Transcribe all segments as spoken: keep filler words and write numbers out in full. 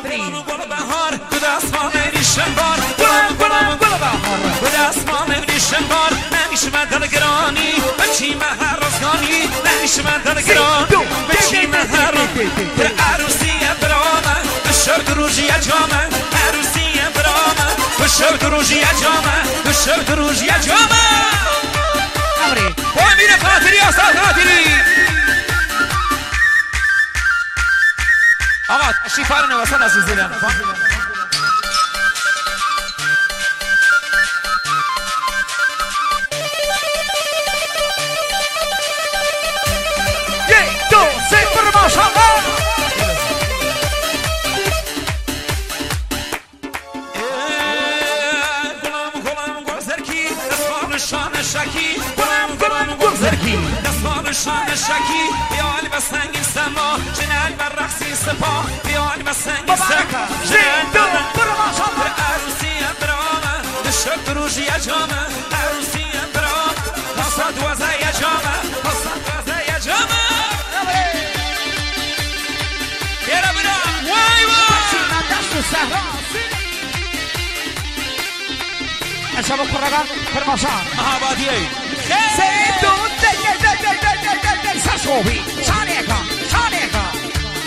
قادری گل بهار تو دستان ریشم بار گلم گلم گل بهار تو دستان ریشم بار نمیشه من دلگرانی بچی من هر روزگانی نمیشه من دلگران بچی من هر روز عروسی برامه بشر دروجی جامه عروسی برامه بشر دروجی جامه بشر دروجی جامه امری و امیر قادری آسان قادری آقا شیفان نوستان از زیران یک دو سه پر ماشاءالله گلم گلم گل زرکی دستان شان شکی گلم گلم گل زرکی دستان شان شکی بیال به سنگ سما جنال بر رقصی سپا بیال به سنگ سما یک دو پر ماشاءالله عروسی برامه بشر دروجی جامه عروسی برامه پاسا دوازه جامه پاسا دوازه جامه بیارا برا وای وای من دست و صحرا اشبه کرگان پرماشان آبادیه سه دو ده ده ده ده ده ده ده سرسوبی شانه کن شانه کن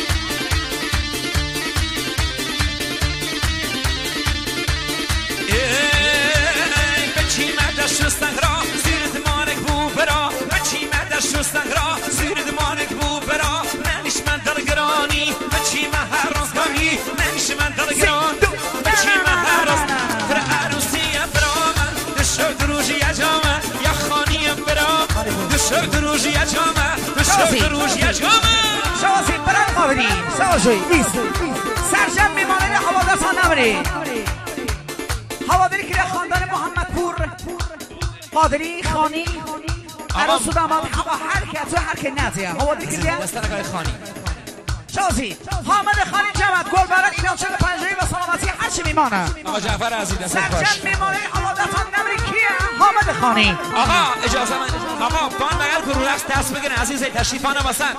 ای بچی مدش شستنگرا زیر دمانک بو برا بچی مدش شستنگرا زیر دمانک بو برا نمیش من دلگرانی بچی من هر روزگانی نمیش من دلگران بچی من هر روز در عروسی برام دشو دروجی جامه یا خانی برام دشو دروجی جامه دشو دروجی جامه شوازی برای قابلی شوازی بیست سرجم میمانه حوادثان نبری حوادری که خاندان محمد پور قادری خانی عروس و داماد با هر که تو هر که نزیه حوادری که دستنگای خانی شوازی حامد خانی جمعت گل برای اینا چند پنجهی و سلامتی هرچی میمانه آقا جعفر عزیز دست باش سرجم میمانه حوادثان نبری کیه حامد خانی آقا اجازه من آقا بان بغل که رو رقص دست بگیرن عزیزه تشریفانه واسن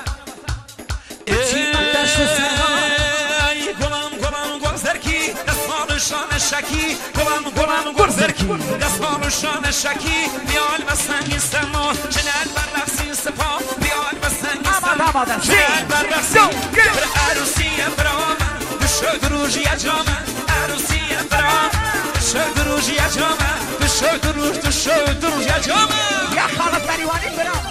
ای گلم گلم گل زرکی دستان شان شکی گلم گلم گل زرکی دستان شان شکی بیال و سنگی سما جنال بر رقصی سپا بیال و سنگی سما جنال بر رقصی بر عروسی برام دشو دروجی جامه عروسی برام دشو دروجی جامه دشو دروج دشو دروجی جامه یا خالد بریوانی برام